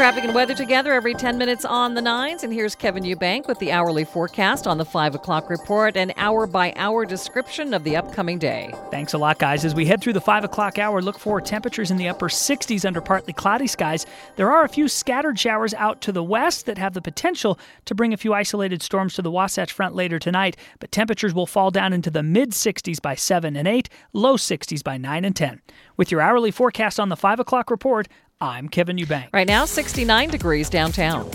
traffic and weather together every 10 minutes on the nines. And here's Kevin Eubank with the hourly forecast on the 5 o'clock report, an hour-by-hour description of the upcoming day. Thanks a lot, guys. As we head through the 5 o'clock hour, look for temperatures in the upper 60s under partly cloudy skies. There are a few scattered showers out to the west that have the potential to bring a few isolated storms to the Wasatch Front later tonight, but temperatures will fall down into the mid-60s by 7 and 8, low 60s by 9 and 10. With your hourly forecast on the 5 o'clock report, I'm Kevin Eubank. Right now, 69 degrees downtown.